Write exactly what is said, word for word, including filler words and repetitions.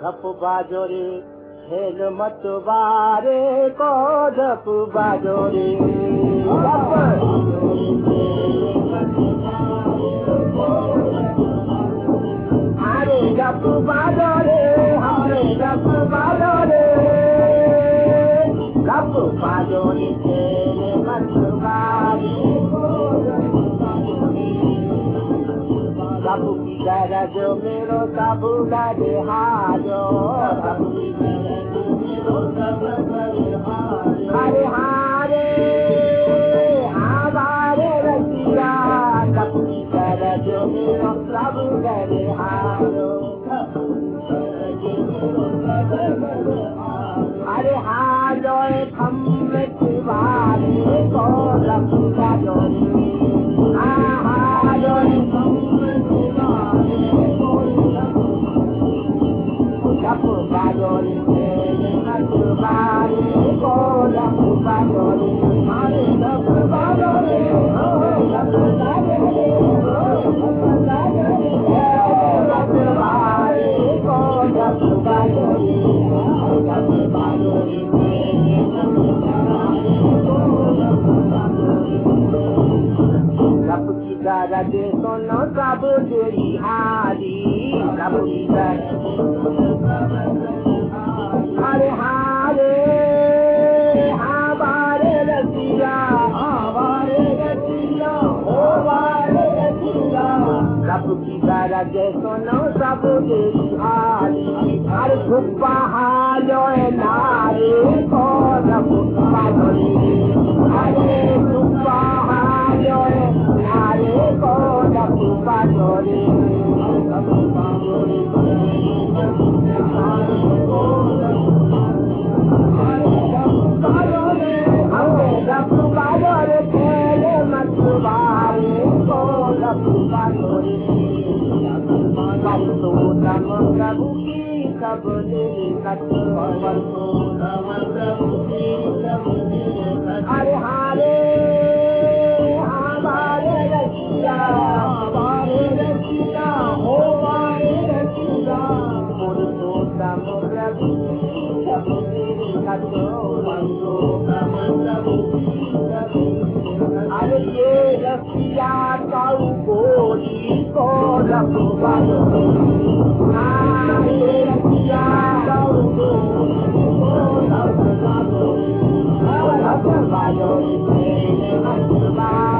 ढप बाजो रे खेल मत बारे को ढप बाजो रे अरे ढप बाजो रे हमारे ढप बाजो रे ढप बाजो रे खेल मत बारे सबू की गरज मेरो सबू लगे हारो हरे हारे हमारे रसिया सबू की गरज मेरो सबू लगे हारो हरे हारो खम्मे तुम्हारे को रखा जोड़ी हारो ढप बाजो रे मत बारे को ढप बाजो रे हमारे ढप बाजो रे ढप बाजो रे ढप बाजो रे ढप बारे को ढप बाजो रे ढप बाजो रे ढप की गरज सुनो सब तेरी हारी ढप की गरज हरे हारे हमारे रसिया हमारे रसिया हमारे रसिया सब की गरज सुनो सब तेरी हारी हर धुप्पा हालो नारे को ढप बाजो रे हरे धुप्पा हालो नारे को ढप बाजो रे ढप बाजो रे ढप बाजो रे खेल मत बारे को ढप बाजो रे बंसो नम प्रभु की सब निकट बंसो नम प्रभु की सब निकट हरे हारे हमारे रसिया हमारे रसिया हो हमारे रसिया बंसो नम प्रभु की सब निकट बंसो नम प्रभु की सब अरे ये रसिया काऊ गोरी को ढप बाजो ये रसिया काऊ गोरी को ढप बाजो ढप बाजो रे मत बाजो